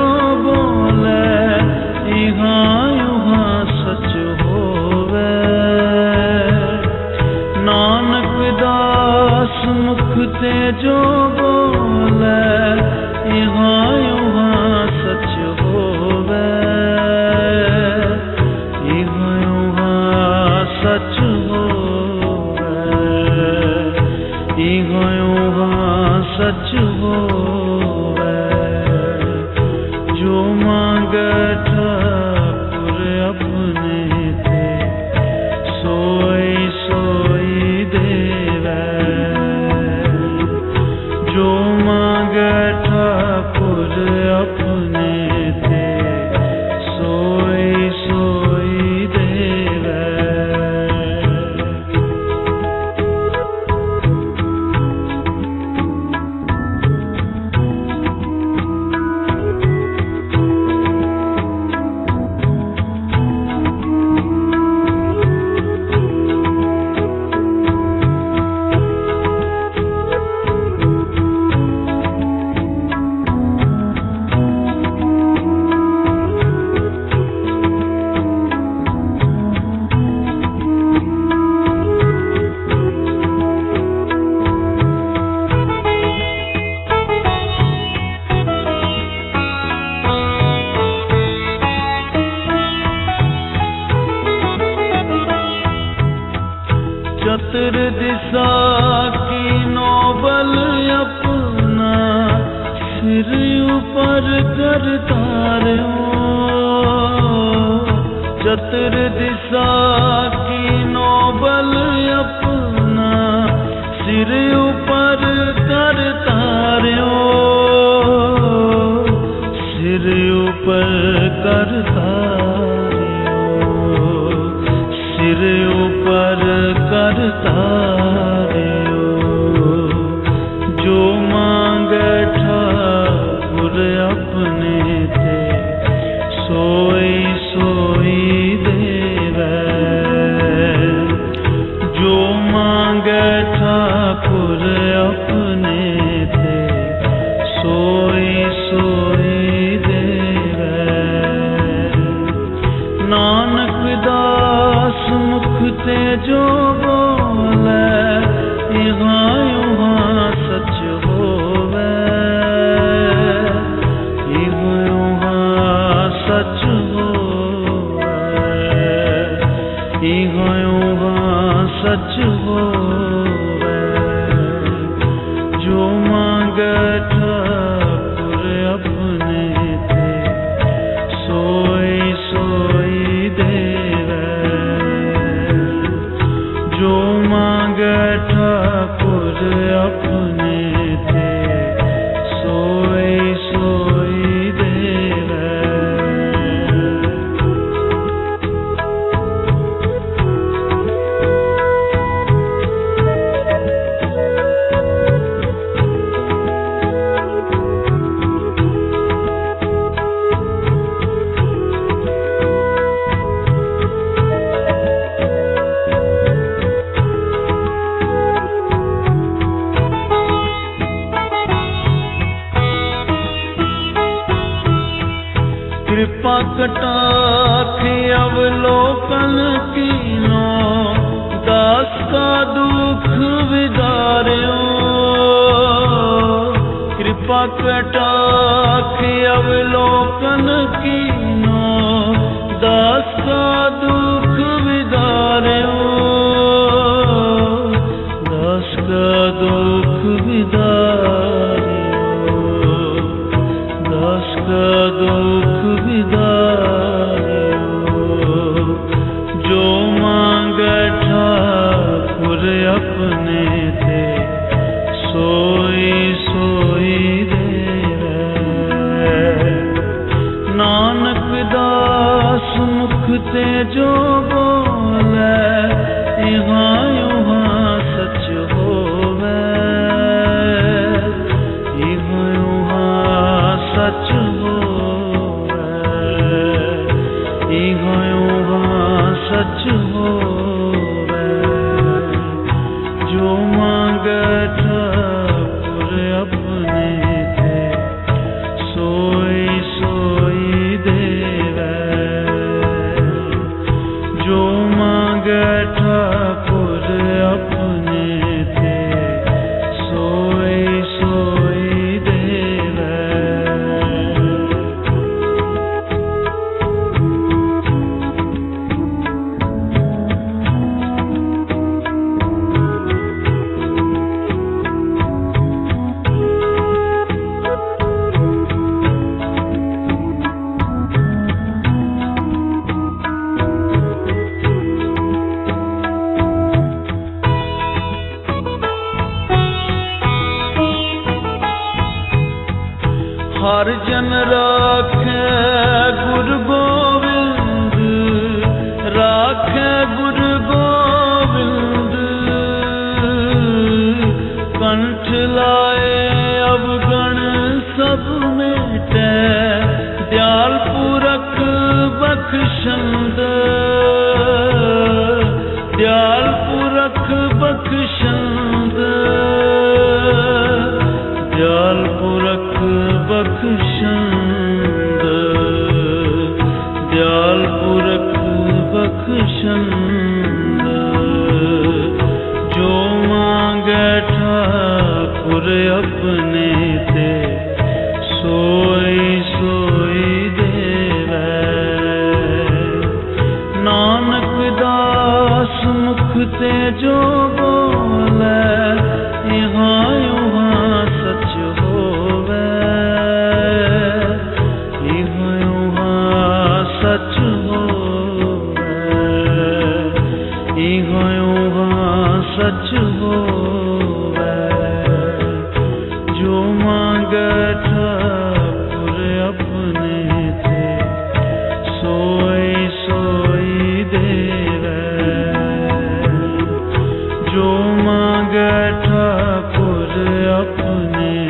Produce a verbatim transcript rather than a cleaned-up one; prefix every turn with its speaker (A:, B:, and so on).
A: बोले यहाँ यहाँ सच होवे। नानक दास मुख ते जो बोले यहाँ यहाँ सच होवे। यहाँ यहाँ सच होवे। यहाँ यहाँ सच होवे। जो मांगे ठाकुर अपने ते सोई सोई देवे। जो मांगे ठाकुर अपने ते सोई सोई देवे। चतुर दिशा की नोबल अपना सिर ऊपर करता रहो। चतुर दिशा की नोबल अपना सिर ऊपर करता रहो। सिर ऊपर करता सिर ऊपर करता रहो। जो मांगे ठाकुर अपने ते सोई सोई देवे। जो मांगे ठाकुर अपने ते सोई सोई देवे। नानक दास मुख ते जो बोले यहाँ यहाँ सच होवे। यहाँ यहाँ सच होवे। यहाँ यहाँ सच होवे। जो मांगे ठाकुर अपने ते सोई सोई देवे। जो मांगे ठाकुर अपने ते सोई सोई देवे। कृपा कटाक्ष अवलोकन कीनो दास का दुख विदार्यो। कृपा कटाक्ष अवलोकन कीनो दास का दुख विदार्यो। दास का दुख विदार्यो। दास का दुख विदार्यो। जो मांगे ठाकुर अपने ते सोई सोई देवे। नानक दास मुख ते जो बोले यहाँ यहाँ सच होवे। यहाँ यहाँ सच होवे। यहाँ यहाँ सच होवे। जो मांगे ठाकुर अपने ते सोई सोई बख्शंद दयाल पुरख बख्शंद दयाल पुरख बख्शंद दयाल पुरख बख्शंद जो मांगे ठाकुर अपने ते सोई सोई देवै नानक दास मुख ते जो बोले यहाँ यहाँ सच होवे यहाँ यहाँ सच होवे यहाँ यहाँ सच होवे जो मांगे ठाकुर अपने थे सोई सोई देवे जो मांगे ठाकुर अपने